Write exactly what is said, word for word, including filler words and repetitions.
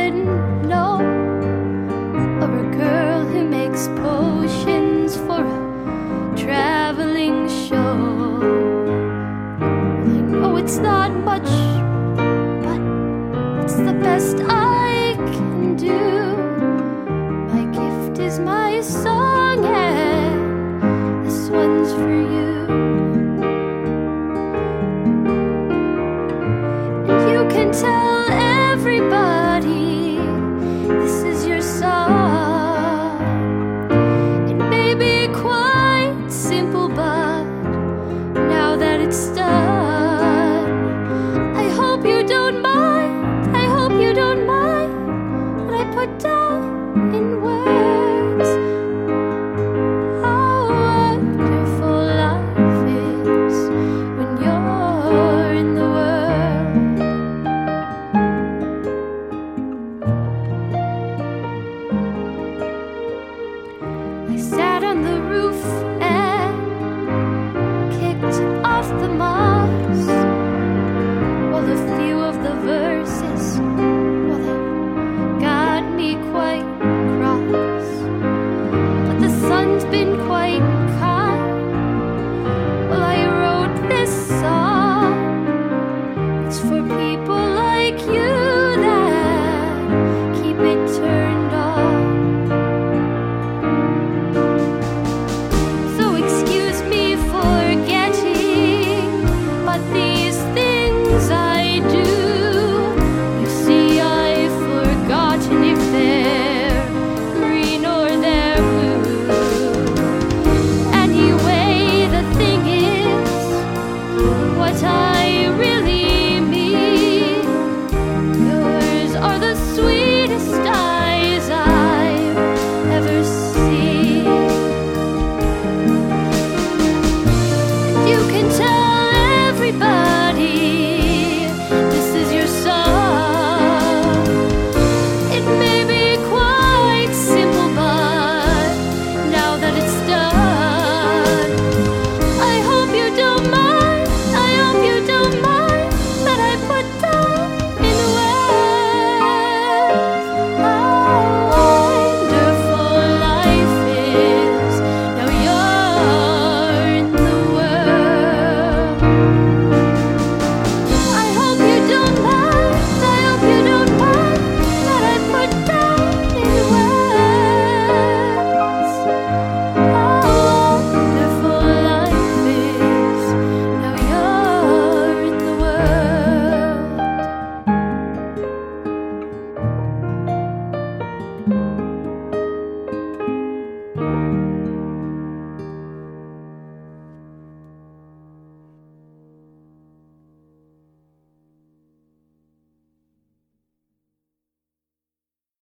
didn't know of a girl who makes potions for a traveling show. I know it's not much, but it's the best I can do. My gift is my song, and this one's for you. And you can tell everybody this is your song. It may be quite simple, but now that it's done, I hope you don't mind, I hope you don't mind that I put down in words how wonderful life is when you're in the world. I sat on the roof and kicked off the moss, while a few of the verses, well, they got me quite cross. But the sun's been quite kind. Well, I wrote this song. It's for people like you that keep it turned on. So excuse me for getting, but these things I do, you see, I've forgotten if they're green or they're blue. Anyway, the thing is, what I really mean, yours are the sweet